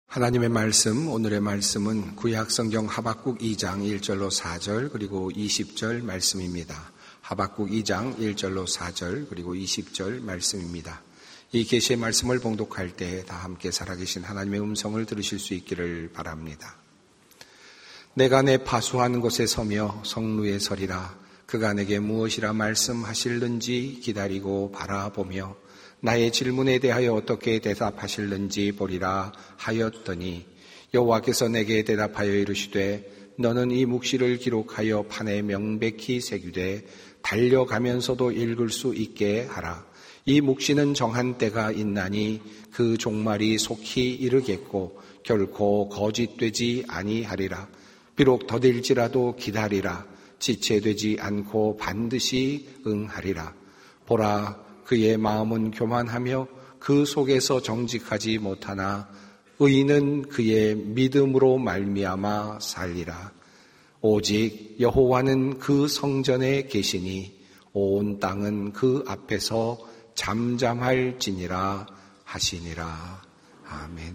하나님의 말씀, 오늘의 말씀은 구약성경 하박국 2장 1절로 4절 그리고 20절 말씀입니다. 하박국 2장 1절로 4절 그리고 20절 말씀입니다. 이 계시의 말씀을 봉독할 때 다 함께 살아계신 하나님의 음성을 들으실 수 있기를 바랍니다. 내가 내 파수한 곳에 서며 성루에 서리라. 그가 내게 무엇이라 말씀하실는지 기다리고 바라보며 나의 질문에 대하여 어떻게 대답하실는지 보리라 하였더니 여호와께서 내게 대답하여 이르시되 너는 이 묵시를 기록하여 판에 명백히 새기되 달려가면서도 읽을 수 있게 하라. 이 묵시는 정한 때가 있나니 그 종말이 속히 이르겠고 결코 거짓되지 아니하리라. 비록 더딜지라도 기다리라. 지체되지 않고 반드시 응하리라. 보라, 그의 마음은 교만하며 그 속에서 정직하지 못하나 의인은 그의 믿음으로 말미암아 살리라. 오직 여호와는 그 성전에 계시니 온 땅은 그 앞에서 잠잠할지니라 하시니라. 아멘.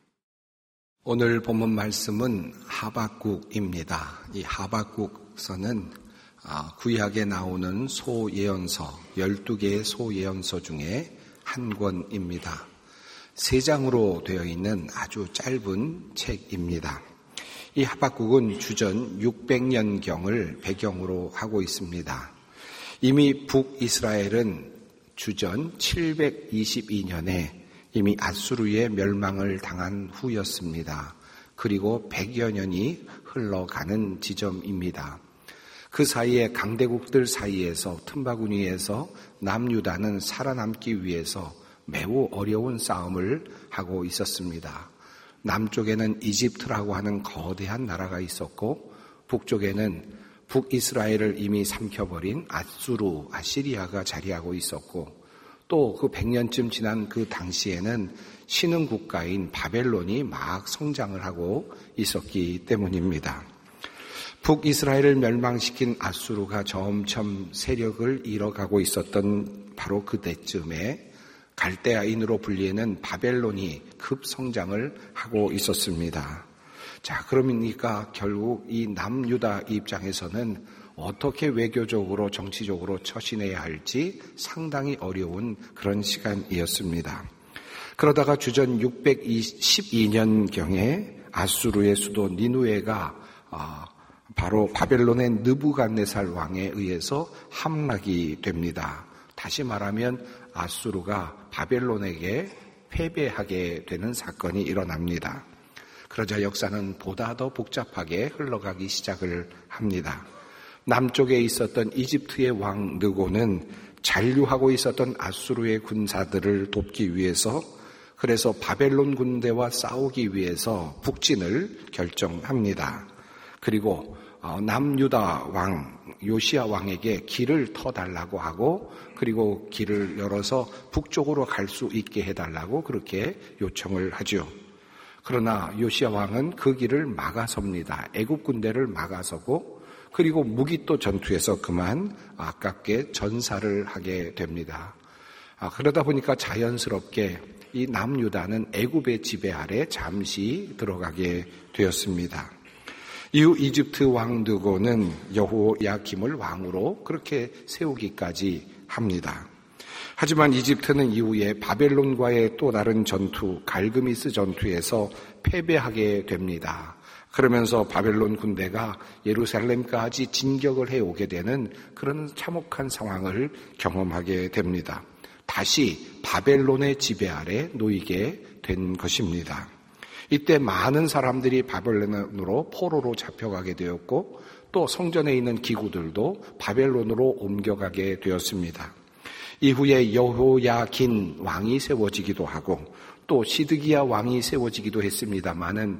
오늘 본문 말씀은 하박국입니다. 이 하박국서는 구약에 나오는 소예언서 12개의 소예언서 중에 한 권입니다. 3장으로 되어 있는 아주 짧은 책입니다. 이 하박국은 주전 600년경을 배경으로 하고 있습니다. 이미 북이스라엘은 주전 722년에 이미 아수르의 멸망을 당한 후였습니다. 그리고 100여 년이 흘러가는 지점입니다. 그 사이에 강대국들 사이에서 틈바구니에서 남유다는 살아남기 위해서 매우 어려운 싸움을 하고 있었습니다. 남쪽에는 이집트라고 하는 거대한 나라가 있었고 북쪽에는 북이스라엘을 이미 삼켜버린 아수르, 아시리아가 자리하고 있었고 또 그 100년쯤 지난 그 당시에는 신흥 국가인 바벨론이 막 성장을 하고 있었기 때문입니다. 북이스라엘을 멸망시킨 아수르가 점점 세력을 잃어가고 있었던 바로 그때쯤에 갈대아인으로 불리는 바벨론이 급성장을 하고 있었습니다. 자, 그러니까 결국 이 남유다 입장에서는 어떻게 외교적으로 정치적으로 처신해야 할지 상당히 어려운 그런 시간이었습니다. 그러다가 주전 612년경에 아수르의 수도 니누에가 바로 바벨론의 느부갓네살 왕에 의해서 함락이 됩니다. 다시 말하면 아수르가 바벨론에게 패배하게 되는 사건이 일어납니다. 그러자 역사는 보다 더 복잡하게 흘러가기 시작을 합니다. 남쪽에 있었던 이집트의 왕 느고는 잔류하고 있었던 아수르의 군사들을 돕기 위해서 그래서 바벨론 군대와 싸우기 위해서 북진을 결정합니다. 그리고 남유다 왕 요시야 왕에게 길을 터달라고 하고 그리고 길을 열어서 북쪽으로 갈 수 있게 해달라고 그렇게 요청을 하죠. 그러나 요시야 왕은 그 길을 막아섭니다. 애굽 군대를 막아서고 그리고 무기또 전투에서 그만 아깝게 전사를 하게 됩니다. 그러다 보니까 자연스럽게 이 남유다는 애굽의 지배 아래 잠시 들어가게 되었습니다. 이후 이집트 왕 느고는 여호야김을 왕으로 그렇게 세우기까지 합니다. 하지만 이집트는 이후에 바벨론과의 또 다른 전투, 갈그미스 전투에서 패배하게 됩니다. 그러면서 바벨론 군대가 예루살렘까지 진격을 해오게 되는 그런 참혹한 상황을 경험하게 됩니다. 다시 바벨론의 지배 아래 놓이게 된 것입니다. 이때 많은 사람들이 바벨론으로 포로로 잡혀가게 되었고 또 성전에 있는 기구들도 바벨론으로 옮겨가게 되었습니다. 이후에 여호야긴 왕이 세워지기도 하고 또 시드기야 왕이 세워지기도 했습니다마는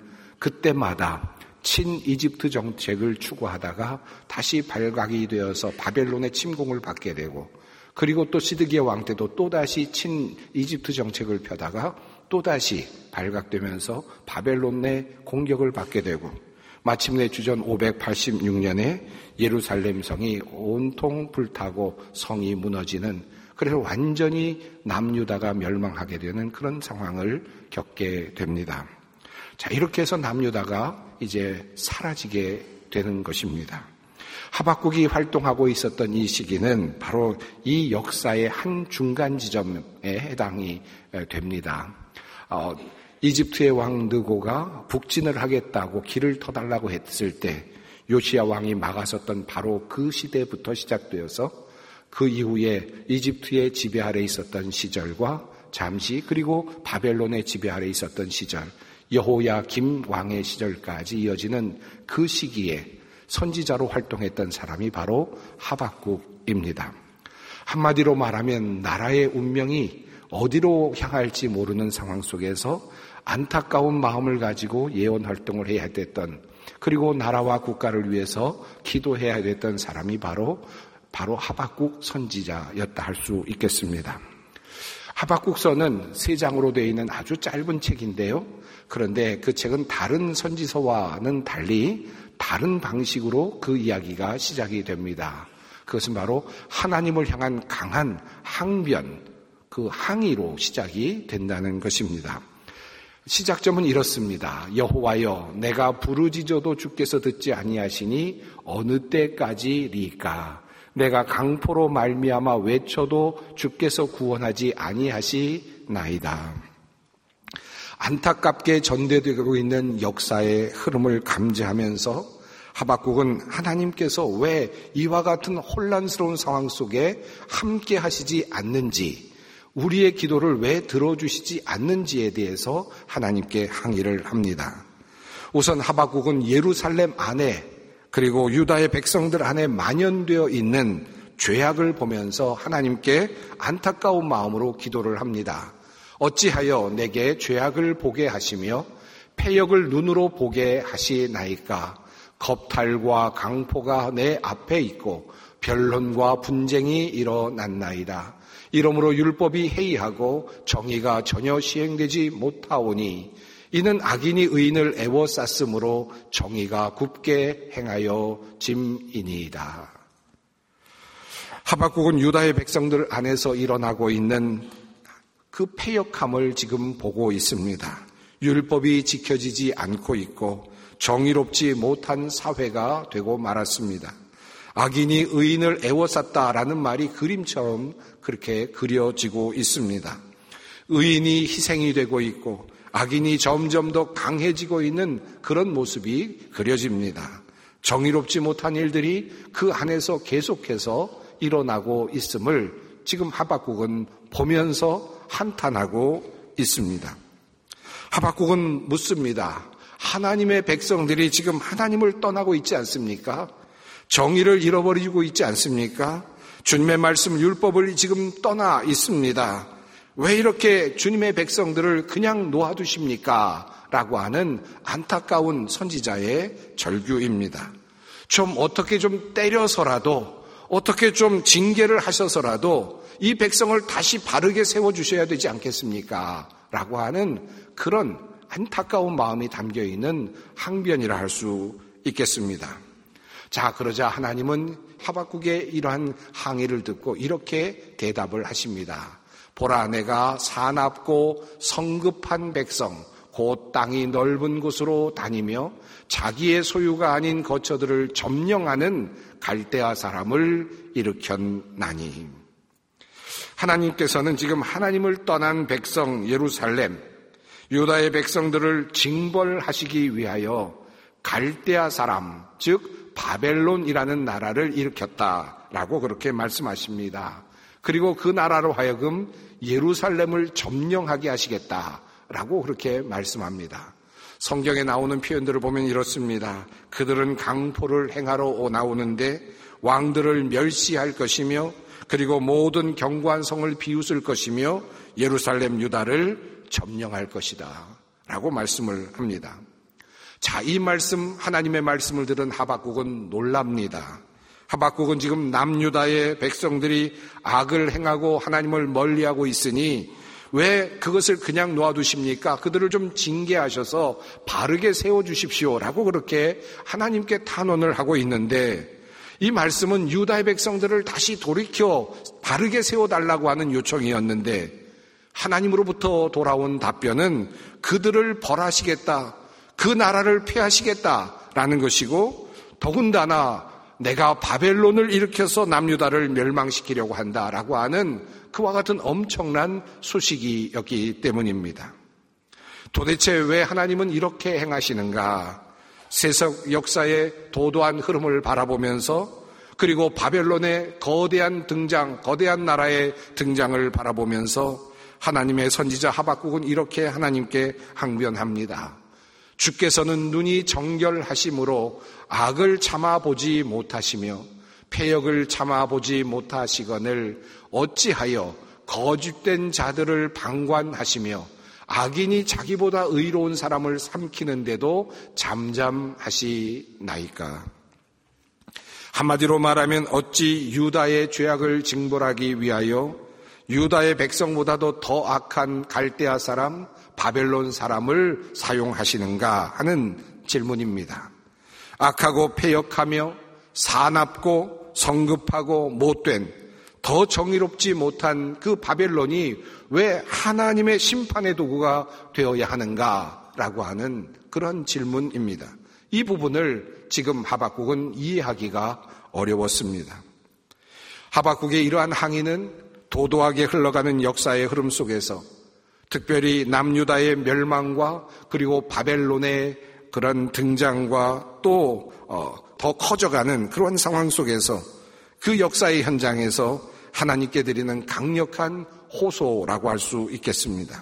그때마다 친이집트 정책을 추구하다가 다시 발각이 되어서 바벨론의 침공을 받게 되고 그리고 또 시드기야 왕 때도 또다시 친이집트 정책을 펴다가 또다시 발각되면서 바벨론 내 공격을 받게 되고 마침내 주전 586년에 예루살렘 성이 온통 불타고 성이 무너지는 그래서 완전히 남유다가 멸망하게 되는 그런 상황을 겪게 됩니다. 자, 이렇게 해서 남유다가 이제 사라지게 되는 것입니다. 하박국이 활동하고 있었던 이 시기는 바로 이 역사의 한 중간 지점에 해당이 됩니다. 이집트의 왕 느고가 북진을 하겠다고 길을 터달라고 했을 때 요시야 왕이 막아섰던 바로 그 시대부터 시작되어서 그 이후에 이집트의 지배 아래 있었던 시절과 잠시 그리고 바벨론의 지배 아래 있었던 시절, 여호야김 왕의 시절까지 이어지는 그 시기에 선지자로 활동했던 사람이 바로 하박국입니다. 한마디로 말하면 나라의 운명이 어디로 향할지 모르는 상황 속에서 안타까운 마음을 가지고 예언 활동을 해야 됐던, 그리고 나라와 국가를 위해서 기도해야 됐던 사람이 바로 하박국 선지자였다 할 수 있겠습니다. 하박국서는 3장으로 되어 있는 아주 짧은 책인데요. 그런데 그 책은 다른 선지서와는 달리 다른 방식으로 그 이야기가 시작이 됩니다. 그것은 바로 하나님을 향한 강한 항변, 그 항의로 시작이 된다는 것입니다. 시작점은 이렇습니다. 여호와여, 내가 부르짖어도 주께서 듣지 아니하시니 어느 때까지리까? 내가 강포로 말미암아 외쳐도 주께서 구원하지 아니하시나이다. 안타깝게 전개되고 있는 역사의 흐름을 감지하면서 하박국은 하나님께서 왜 이와 같은 혼란스러운 상황 속에 함께 하시지 않는지, 우리의 기도를 왜 들어주시지 않는지에 대해서 하나님께 항의를 합니다. 우선 하박국은 예루살렘 안에 그리고 유다의 백성들 안에 만연되어 있는 죄악을 보면서 하나님께 안타까운 마음으로 기도를 합니다. 어찌하여 내게 죄악을 보게 하시며 패역을 눈으로 보게 하시나이까? 겁탈과 강포가 내 앞에 있고 변론과 분쟁이 일어났나이다. 이러므로 율법이 해이하고 정의가 전혀 시행되지 못하오니 이는 악인이 의인을 애워쌌으므로 정의가 굽게 행하여 짐이니이다. 하박국은 유다의 백성들 안에서 일어나고 있는 그 패역함을 지금 보고 있습니다. 율법이 지켜지지 않고 있고 정의롭지 못한 사회가 되고 말았습니다. 악인이 의인을 애워쌌다라는 말이 그림처럼 그렇게 그려지고 있습니다. 의인이 희생이 되고 있고 악인이 점점 더 강해지고 있는 그런 모습이 그려집니다. 정의롭지 못한 일들이 그 안에서 계속해서 일어나고 있음을 지금 하박국은 보면서 한탄하고 있습니다. 하박국은 묻습니다. 하나님의 백성들이 지금 하나님을 떠나고 있지 않습니까? 정의를 잃어버리고 있지 않습니까? 주님의 말씀 율법을 지금 떠나 있습니다. 왜 이렇게 주님의 백성들을 그냥 놓아두십니까? 라고 하는 안타까운 선지자의 절규입니다. 좀 어떻게 좀 때려서라도, 어떻게 좀 징계를 하셔서라도 이 백성을 다시 바르게 세워주셔야 되지 않겠습니까? 라고 하는 그런 안타까운 마음이 담겨있는 항변이라 할 수 있겠습니다. 자, 그러자 하나님은 하박국의 이러한 항의를 듣고 이렇게 대답을 하십니다. 보라, 내가 사납고 성급한 백성, 곧 땅이 넓은 곳으로 다니며 자기의 소유가 아닌 거처들을 점령하는 갈대아 사람을 일으켰나니. 하나님께서는 지금 하나님을 떠난 백성 예루살렘, 유다의 백성들을 징벌하시기 위하여 갈대아 사람, 즉 바벨론이라는 나라를 일으켰다라고 그렇게 말씀하십니다. 그리고 그 나라로 하여금 예루살렘을 점령하게 하시겠다라고 그렇게 말씀합니다. 성경에 나오는 표현들을 보면 이렇습니다. 그들은 강포를 행하러 나오는데 왕들을 멸시할 것이며 그리고 모든 견고한 성을 비웃을 것이며 예루살렘 유다를 점령할 것이다 라고 말씀을 합니다. 자, 이 말씀, 하나님의 말씀을 들은 하박국은 놀랍니다. 하박국은 지금 남유다의 백성들이 악을 행하고 하나님을 멀리하고 있으니 왜 그것을 그냥 놓아두십니까? 그들을 좀 징계하셔서 바르게 세워주십시오라고 그렇게 하나님께 탄원을 하고 있는데, 이 말씀은 유다의 백성들을 다시 돌이켜 바르게 세워달라고 하는 요청이었는데 하나님으로부터 돌아온 답변은 그들을 벌하시겠다, 그 나라를 폐하시겠다라는 것이고, 더군다나 내가 바벨론을 일으켜서 남유다를 멸망시키려고 한다라고 하는 그와 같은 엄청난 소식이었기 때문입니다. 도대체 왜 하나님은 이렇게 행하시는가? 세속 역사의 도도한 흐름을 바라보면서, 그리고 바벨론의 거대한 등장, 거대한 나라의 등장을 바라보면서 하나님의 선지자 하박국은 이렇게 하나님께 항변합니다. 주께서는 눈이 정결하심으로 악을 참아보지 못하시며 패역을 참아보지 못하시거늘 어찌하여 거짓된 자들을 방관하시며 악인이 자기보다 의로운 사람을 삼키는데도 잠잠하시나이까. 한마디로 말하면 어찌 유다의 죄악을 징벌하기 위하여 유다의 백성보다도 더 악한 갈대아 사람, 바벨론 사람을 사용하시는가 하는 질문입니다. 악하고 패역하며 사납고 성급하고 못된, 더 정의롭지 못한 그 바벨론이 왜 하나님의 심판의 도구가 되어야 하는가라고 하는 그런 질문입니다. 이 부분을 지금 하박국은 이해하기가 어려웠습니다. 하박국의 이러한 항의는 도도하게 흘러가는 역사의 흐름 속에서 특별히 남유다의 멸망과 그리고 바벨론의 그런 등장과 또 더 커져가는 그런 상황 속에서 그 역사의 현장에서 하나님께 드리는 강력한 호소라고 할 수 있겠습니다.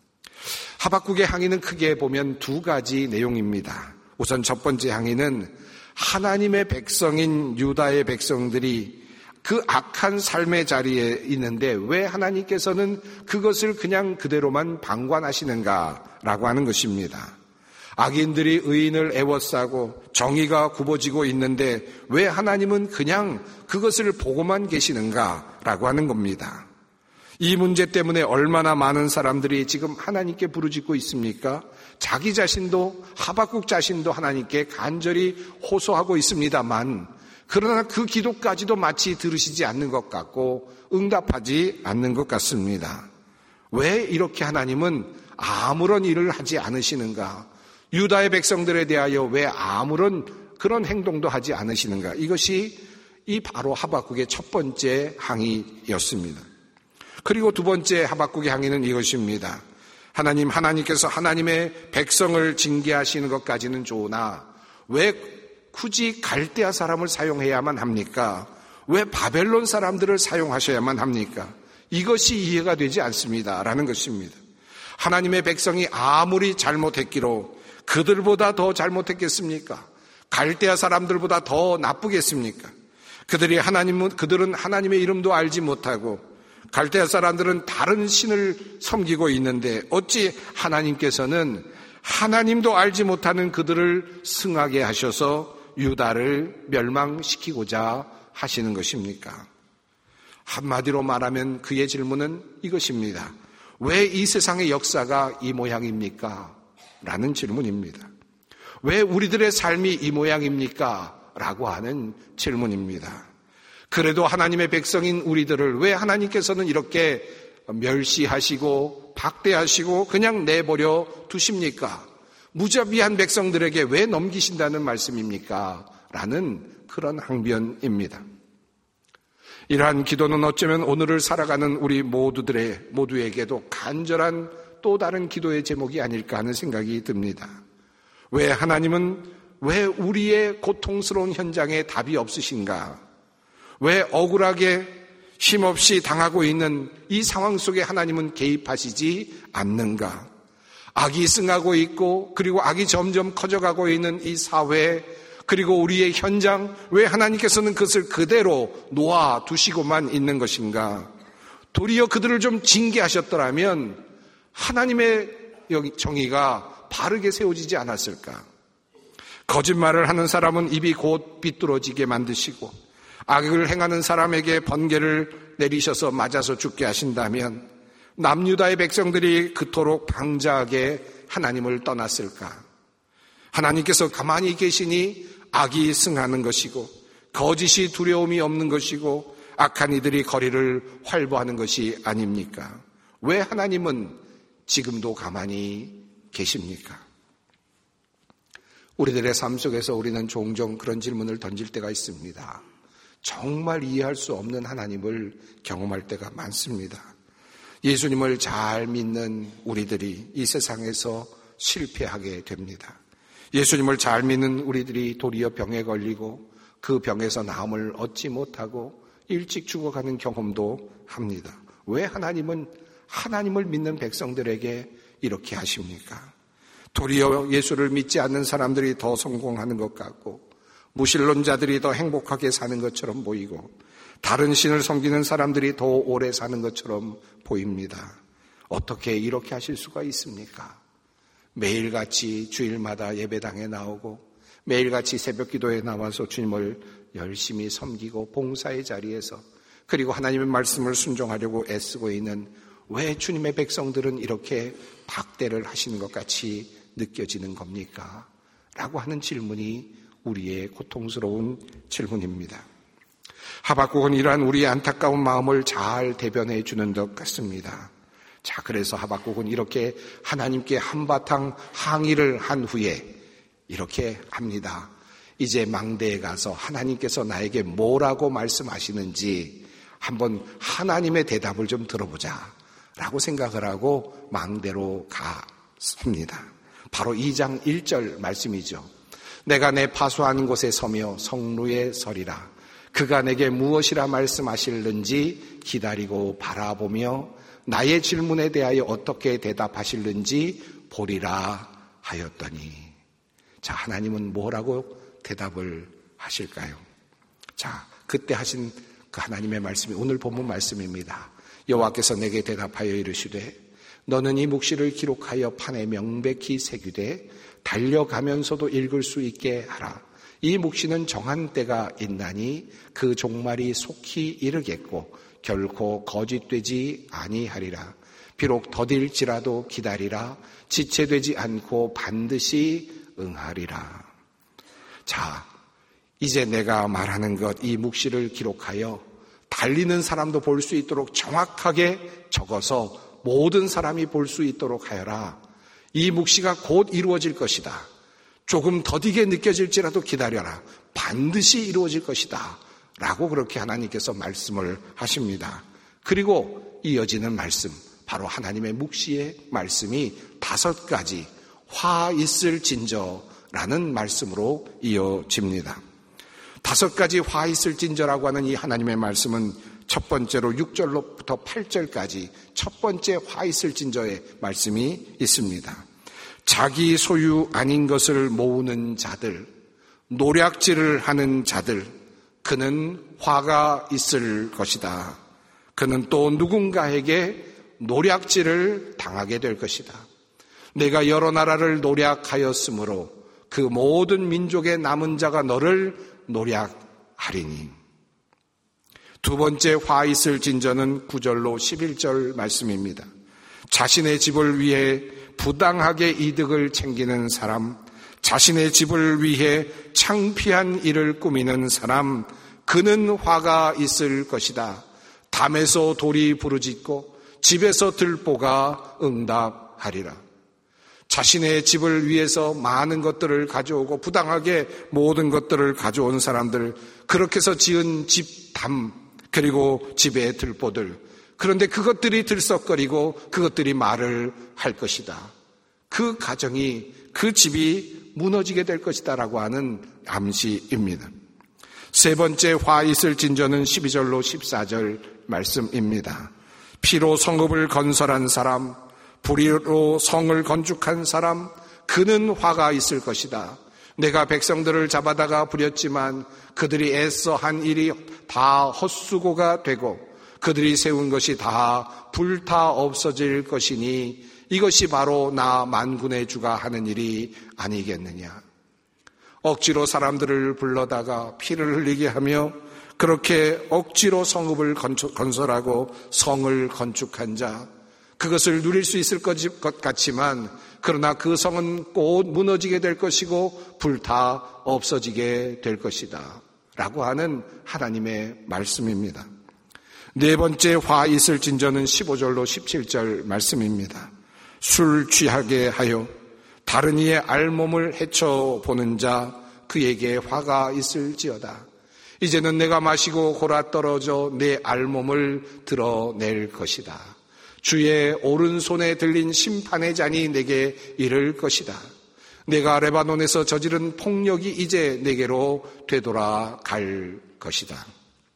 하박국의 항의는 크게 보면 두 가지 내용입니다. 우선 첫 번째 항의는 하나님의 백성인 유다의 백성들이 그 악한 삶의 자리에 있는데 왜 하나님께서는 그것을 그냥 그대로만 방관하시는가라고 하는 것입니다. 악인들이 의인을 애워싸고 정의가 굽어지고 있는데 왜 하나님은 그냥 그것을 보고만 계시는가라고 하는 겁니다. 이 문제 때문에 얼마나 많은 사람들이 지금 하나님께 부르짖고 있습니까? 자기 자신도, 하박국 자신도 하나님께 간절히 호소하고 있습니다만, 그러나 그 기도까지도 마치 들으시지 않는 것 같고 응답하지 않는 것 같습니다. 왜 이렇게 하나님은 아무런 일을 하지 않으시는가? 유다의 백성들에 대하여 왜 아무런 그런 행동도 하지 않으시는가? 이것이 이 바로 하박국의 첫 번째 항의였습니다. 그리고 두 번째 하박국의 항의는 이것입니다. 하나님께서 하나님의 백성을 징계하시는 것까지는 좋으나 왜 굳이 갈대아 사람을 사용해야만 합니까? 왜 바벨론 사람들을 사용하셔야만 합니까? 이것이 이해가 되지 않습니다. 라는 것입니다. 하나님의 백성이 아무리 잘못했기로 그들보다 더 잘못했겠습니까? 갈대아 사람들보다 더 나쁘겠습니까? 그들은 하나님의 이름도 알지 못하고 갈대아 사람들은 다른 신을 섬기고 있는데 어찌 하나님께서는 하나님도 알지 못하는 그들을 승하게 하셔서 유다를 멸망시키고자 하시는 것입니까? 한마디로 말하면 그의 질문은 이것입니다. 왜 이 세상의 역사가 이 모양입니까? 라는 질문입니다. 왜 우리들의 삶이 이 모양입니까? 라고 하는 질문입니다. 그래도 하나님의 백성인 우리들을 왜 하나님께서는 이렇게 멸시하시고 박대하시고 그냥 내버려 두십니까? 무자비한 백성들에게 왜 넘기신다는 말씀입니까? 라는 그런 항변입니다. 이러한 기도는 어쩌면 오늘을 살아가는 우리 모두에게도 간절한 또 다른 기도의 제목이 아닐까 하는 생각이 듭니다. 왜 하나님은 왜 우리의 고통스러운 현장에 답이 없으신가? 왜 억울하게 힘없이 당하고 있는 이 상황 속에 하나님은 개입하시지 않는가? 악이 승하고 있고 그리고 악이 점점 커져가고 있는 이 사회 그리고 우리의 현장 왜 하나님께서는 그것을 그대로 놓아두시고만 있는 것인가? 도리어 그들을 좀 징계하셨더라면 하나님의 정의가 바르게 세워지지 않았을까? 거짓말을 하는 사람은 입이 곧 비뚤어지게 만드시고 악을 행하는 사람에게 번개를 내리셔서 맞아서 죽게 하신다면 남유다의 백성들이 그토록 방자하게 하나님을 떠났을까? 하나님께서 가만히 계시니 악이 승하는 것이고 거짓이 두려움이 없는 것이고 악한 이들이 거리를 활보하는 것이 아닙니까? 왜 하나님은 지금도 가만히 계십니까? 우리들의 삶 속에서 우리는 종종 그런 질문을 던질 때가 있습니다. 정말 이해할 수 없는 하나님을 경험할 때가 많습니다. 예수님을 잘 믿는 우리들이 이 세상에서 실패하게 됩니다. 예수님을 잘 믿는 우리들이 도리어 병에 걸리고 그 병에서 나음을 얻지 못하고 일찍 죽어가는 경험도 합니다. 왜 하나님은 하나님을 믿는 백성들에게 이렇게 하십니까? 도리어 예수를 믿지 않는 사람들이 더 성공하는 것 같고 무신론자들이 더 행복하게 사는 것처럼 보이고 다른 신을 섬기는 사람들이 더 오래 사는 것처럼 보입니다. 어떻게 이렇게 하실 수가 있습니까? 매일같이 주일마다 예배당에 나오고 매일같이 새벽기도에 나와서 주님을 열심히 섬기고 봉사의 자리에서 그리고 하나님의 말씀을 순종하려고 애쓰고 있는 왜 주님의 백성들은 이렇게 박대를 하시는 것 같이 느껴지는 겁니까? 라고 하는 질문이 우리의 고통스러운 질문입니다. 하박국은 이러한 우리의 안타까운 마음을 잘 대변해 주는 것 같습니다. 자, 그래서 하박국은 이렇게 하나님께 한바탕 항의를 한 후에 이렇게 합니다. 이제 망대에 가서 하나님께서 나에게 뭐라고 말씀하시는지 한번 하나님의 대답을 좀 들어보자 라고 생각을 하고 망대로 갔습니다. 바로 2장 1절 말씀이죠. 내가 내 파수하는 곳에 서며 성루에 서리라. 그가 내게 무엇이라 말씀하실는지 기다리고 바라보며 나의 질문에 대하여 어떻게 대답하실는지 보리라 하였더니. 자, 하나님은 뭐라고 대답을 하실까요? 자, 그때 하신 그 하나님의 말씀이 오늘 본문 말씀입니다. 여호와께서 내게 대답하여 이르시되 너는 이 묵시를 기록하여 판에 명백히 새기되 달려가면서도 읽을 수 있게 하라. 이 묵시는 정한 때가 있나니 그 종말이 속히 이르겠고 결코 거짓되지 아니하리라. 비록 더딜지라도 기다리라. 지체되지 않고 반드시 응하리라. 자, 이제 내가 말하는 것, 이 묵시를 기록하여 달리는 사람도 볼 수 있도록 정확하게 적어서 모든 사람이 볼 수 있도록 하여라. 이 묵시가 곧 이루어질 것이다. 조금 더디게 느껴질지라도 기다려라. 반드시 이루어질 것이다. 라고 그렇게 하나님께서 말씀을 하십니다. 그리고 이어지는 말씀, 바로 하나님의 묵시의 말씀이 5가지 화 있을 진저라는 말씀으로 이어집니다. 5가지 화 있을 진저라고 하는 이 하나님의 말씀은 첫 번째로 6절로부터 8절까지 첫 번째 화 있을 진저의 말씀이 있습니다. 자기 소유 아닌 것을 모으는 자들, 노략질을 하는 자들, 그는 화가 있을 것이다. 그는 또 누군가에게 노략질을 당하게 될 것이다. 내가 여러 나라를 노략하였으므로 그 모든 민족의 남은 자가 너를 노략하리니. 두 번째 화 있을 진저는 9절로 11절 말씀입니다. 자신의 집을 위해 부당하게 이득을 챙기는 사람, 자신의 집을 위해 창피한 일을 꾸미는 사람, 그는 화가 있을 것이다. 담에서 돌이 부르짖고 집에서 들보가 응답하리라. 자신의 집을 위해서 많은 것들을 가져오고 부당하게 모든 것들을 가져온 사람들, 그렇게 해서 지은 집 담, 그리고 집의 들보들, 그런데 그것들이 들썩거리고 그것들이 말을 할 것이다. 그 가정이, 그 집이 무너지게 될 것이다 라고 하는 암시입니다. 세 번째 화 있을 진저는 12절로 14절 말씀입니다. 피로 성읍을 건설한 사람, 불의로 성을 건축한 사람, 그는 화가 있을 것이다. 내가 백성들을 잡아다가 부렸지만 그들이 애써 한 일이 다 헛수고가 되고 그들이 세운 것이 다 불타 없어질 것이니 이것이 바로 나 만군의 주가 하는 일이 아니겠느냐. 억지로 사람들을 불러다가 피를 흘리게 하며 그렇게 억지로 성읍을 건설하고 성을 건축한 자, 그것을 누릴 수 있을 것 같지만 그러나 그 성은 곧 무너지게 될 것이고 불타 없어지게 될 것이다 라고 하는 하나님의 말씀입니다. 네 번째 화 있을진저는 15절로 17절 말씀입니다. 술 취하게 하여 다른 이의 알몸을 헤쳐보는 자 그에게 화가 있을지어다. 이제는 내가 마시고 골아 떨어져 내 알몸을 드러낼 것이다. 주의 오른손에 들린 심판의 잔이 내게 이를 것이다. 내가 레바논에서 저지른 폭력이 이제 내게로 되돌아갈 것이다.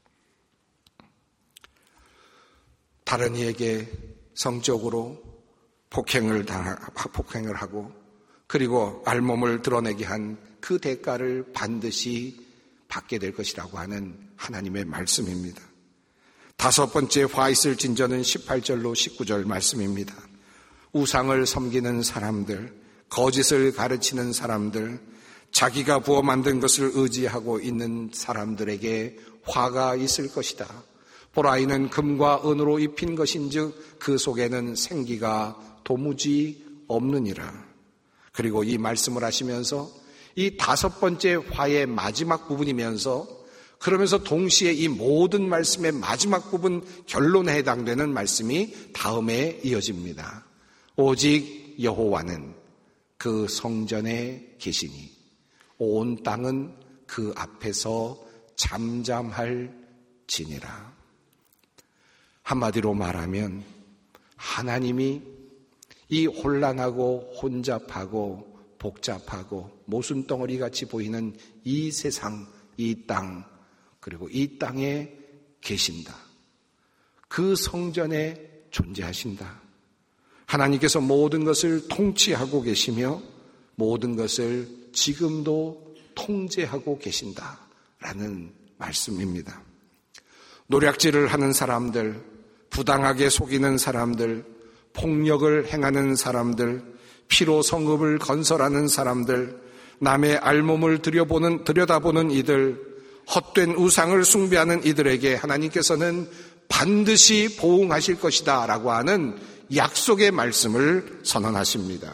다른 이에게 성적으로 폭행을 하고 그리고 알몸을 드러내게 한 그 대가를 반드시 받게 될 것이라고 하는 하나님의 말씀입니다. 다섯 번째 화 있을진저는 18절로 19절 말씀입니다. 우상을 섬기는 사람들, 거짓을 가르치는 사람들, 자기가 부어 만든 것을 의지하고 있는 사람들에게 화가 있을 것이다. 보라, 이는 금과 은으로 입힌 것인즉 그 속에는 생기가 도무지 없느니라. 그리고 이 말씀을 하시면서 이 다섯 번째 화의 마지막 부분이면서 그러면서 동시에 이 모든 말씀의 마지막 부분 결론에 해당되는 말씀이 다음에 이어집니다. 오직 여호와는 그 성전에 계시니 온 땅은 그 앞에서 잠잠할지니라. 한마디로 말하면 하나님이 이 혼란하고 혼잡하고 복잡하고 모순덩어리 같이 보이는 이 세상, 이 땅, 그리고 이 땅에 계신다. 그 성전에 존재하신다. 하나님께서 모든 것을 통치하고 계시며 모든 것을 지금도 통제하고 계신다라는 말씀입니다. 노략질을 하는 사람들, 부당하게 속이는 사람들, 폭력을 행하는 사람들, 피로 성읍을 건설하는 사람들, 남의 알몸을 들여다보는 이들, 헛된 우상을 숭배하는 이들에게 하나님께서는 반드시 보응하실 것이다 라고 하는 약속의 말씀을 선언하십니다.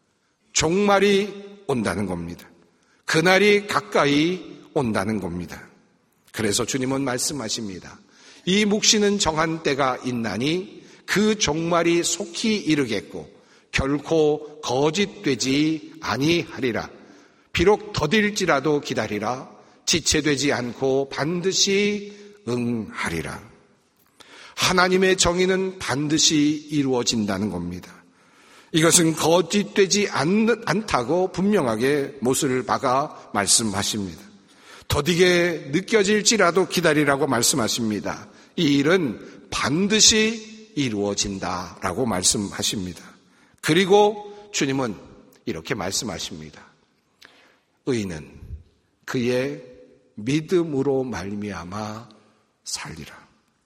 종말이 온다는 겁니다. 그날이 가까이 온다는 겁니다. 그래서 주님은 말씀하십니다. 이 묵시는 정한 때가 있나니 그 종말이 속히 이르겠고 결코 거짓되지 아니하리라. 비록 더딜지라도 기다리라. 지체되지 않고 반드시 응하리라. 하나님의 정의는 반드시 이루어진다는 겁니다. 이것은 거짓되지 않다고 분명하게 못을 박아 말씀하십니다. 더디게 느껴질지라도 기다리라고 말씀하십니다. 이 일은 반드시 이루어진다라고 말씀하십니다. 그리고 주님은 이렇게 말씀하십니다. 의인은 그의 믿음으로 말미암아 살리라.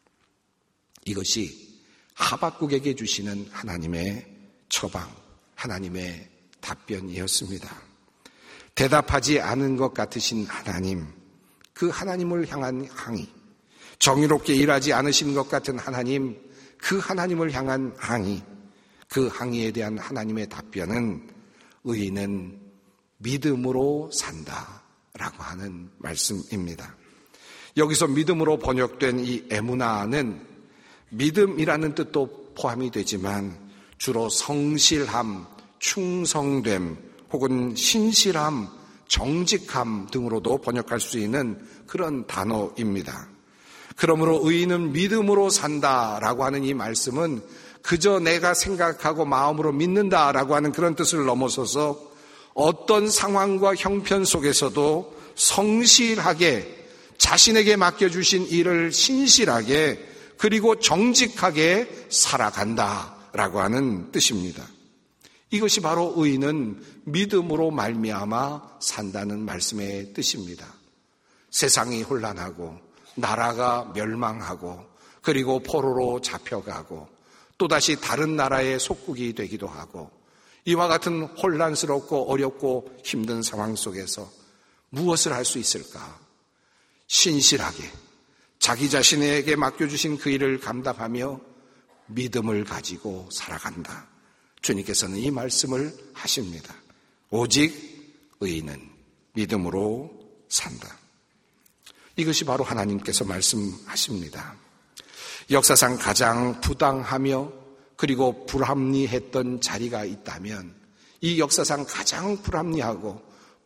이것이 하박국에게 주시는 하나님의 처방, 하나님의 답변이었습니다. 대답하지 않은 것 같으신 하나님, 그 하나님을 향한 항의, 정의롭게 일하지 않으신 것 같은 하나님, 그 하나님을 향한 항의, 그 항의에 대한 하나님의 답변은 의인은 믿음으로 산다라고 하는 말씀입니다. 여기서 믿음으로 번역된 이 에무나는 믿음이라는 뜻도 포함이 되지만 주로 성실함, 충성됨, 혹은 신실함, 정직함 등으로도 번역할 수 있는 그런 단어입니다. 그러므로 의인은 믿음으로 산다라고 하는 이 말씀은 그저 내가 생각하고 마음으로 믿는다라고 하는 그런 뜻을 넘어서서 어떤 상황과 형편 속에서도 성실하게 자신에게 맡겨주신 일을 신실하게 그리고 정직하게 살아간다라고 하는 뜻입니다. 이것이 바로 의인은 믿음으로 말미암아 산다는 말씀의 뜻입니다. 세상이 혼란하고 나라가 멸망하고 그리고 포로로 잡혀가고 또다시 다른 나라의 속국이 되기도 하고 이와 같은 혼란스럽고 어렵고 힘든 상황 속에서 무엇을 할 수 있을까? 신실하게 자기 자신에게 맡겨주신 그 일을 감당하며 믿음을 가지고 살아간다. 주님께서는 이 말씀을 하십니다. 오직 의인은 믿음으로 산다. 이것이 바로 하나님께서 말씀하십니다. 역사상 가장 부당하며 그리고 불합리했던 자리가 있다면 이 역사상 가장 불합리하고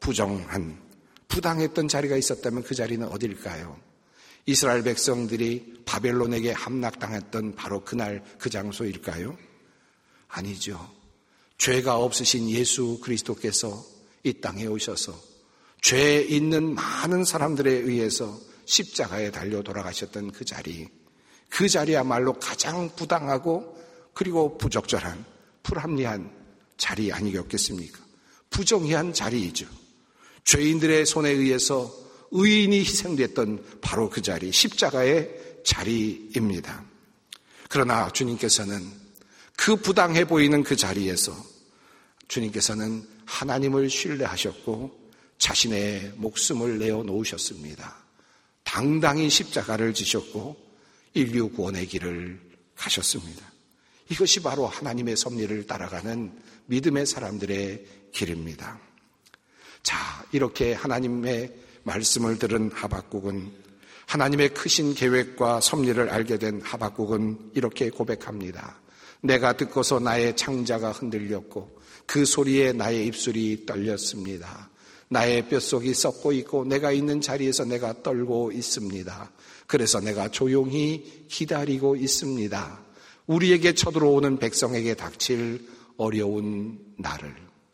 부당했던 자리가 있었다면 그 자리는 어딜까요? 이스라엘 백성들이 바벨론에게 함락당했던 바로 그날 그 장소일까요? 아니죠. 죄가 없으신 예수 그리스도께서 이 땅에 오셔서 죄 있는 많은 사람들에 의해서 십자가에 달려 돌아가셨던 그 자리야말로 가장 부당하고 그리고 부적절한 불합리한 자리 아니겠습니까? 부정의한 자리이죠. 죄인들의 손에 의해서 의인이 희생됐던 바로 그 자리, 십자가의 자리입니다. 그러나 주님께서는 그 부당해 보이는 그 자리에서 주님께서는 하나님을 신뢰하셨고 자신의 목숨을 내어놓으셨습니다. 당당히 십자가를 지셨고 인류 구원의 길을 가셨습니다. 이것이 바로 하나님의 섭리를 따라가는 믿음의 사람들의 길입니다. 자, 이렇게 하나님의 말씀을 들은 하박국은, 하나님의 크신 계획과 섭리를 알게 된 하박국은 이렇게 고백합니다. 내가 듣고서 나의 창자가 흔들렸고 그 소리에 나의 입술이 떨렸습니다. 나의 뼛속이 썩고 있고 내가 있는 자리에서 내가 떨고 있습니다. 그래서 내가 조용히 기다리고 있습니다. 우리에게 쳐들어오는 백성에게 닥칠 어려운 날을.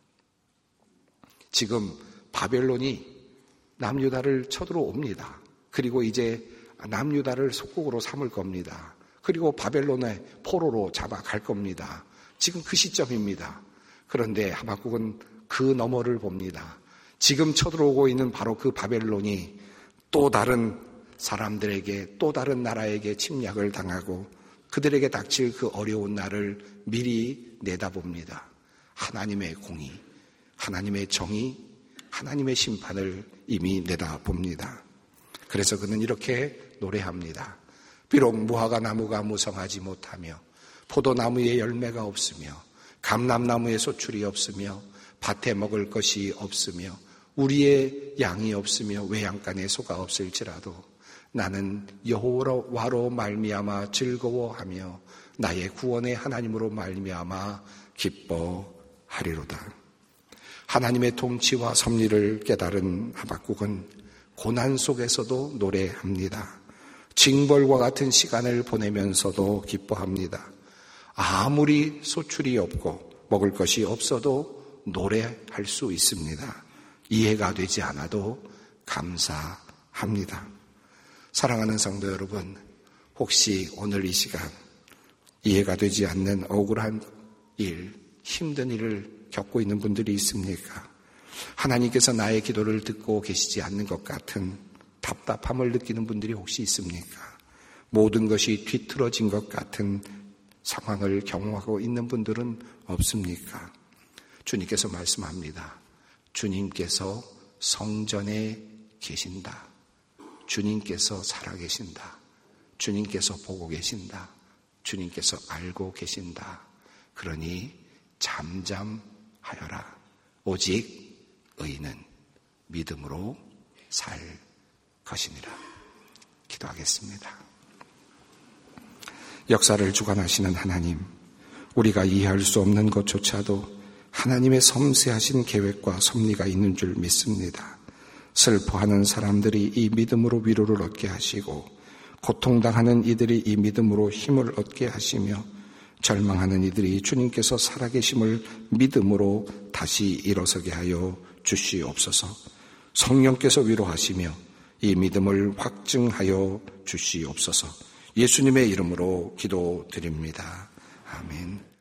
지금 바벨론이 남유다를 쳐들어옵니다. 그리고 이제 남유다를 속국으로 삼을 겁니다. 그리고 바벨론의 포로로 잡아갈 겁니다. 지금 그 시점입니다. 그런데 하박국은 그 너머를 봅니다. 지금 쳐들어오고 있는 바로 그 바벨론이 또 다른 사람들에게, 또 다른 나라에게 침략을 당하고 그들에게 닥칠 그 어려운 날을 미리 내다봅니다. 하나님의 공의, 하나님의 정의, 하나님의 심판을 이미 내다봅니다. 그래서 그는 이렇게 노래합니다. 비록 무화과 나무가 무성하지 못하며 포도나무에 열매가 없으며 감람나무에 소출이 없으며 밭에 먹을 것이 없으며 우리의 양이 없으며 외양간에 소가 없을지라도 나는 여호와로 말미암아 즐거워하며 나의 구원의 하나님으로 말미암아 기뻐하리로다. 하나님의 통치와 섭리를 깨달은 하박국은 고난 속에서도 노래합니다. 징벌과 같은 시간을 보내면서도 기뻐합니다. 아무리 소출이 없고 먹을 것이 없어도 노래할 수 있습니다. 이해가 되지 않아도 감사합니다. 사랑하는 성도 여러분, 혹시 오늘 이 시간 이해가 되지 않는 억울한 일, 힘든 일을 겪고 있는 분들이 있습니까? 하나님께서 나의 기도를 듣고 계시지 않는 것 같은 답답함을 느끼는 분들이 혹시 있습니까? 모든 것이 뒤틀어진 것 같은 상황을 경험하고 있는 분들은 없습니까? 주님께서 말씀합니다. 주님께서 성전에 계신다. 주님께서 살아계신다. 주님께서 보고 계신다. 주님께서 알고 계신다. 그러니 잠잠하여라. 오직 의인은 믿음으로 살 것이니라. 기도하겠습니다. 역사를 주관하시는 하나님, 우리가 이해할 수 없는 것조차도 하나님의 섬세하신 계획과 섭리가 있는 줄 믿습니다. 슬퍼하는 사람들이 이 믿음으로 위로를 얻게 하시고 고통당하는 이들이 이 믿음으로 힘을 얻게 하시며 절망하는 이들이 주님께서 살아계심을 믿음으로 다시 일어서게 하여 주시옵소서. 성령께서 위로하시며 이 믿음을 확증하여 주시옵소서. 예수님의 이름으로 기도드립니다. 아멘.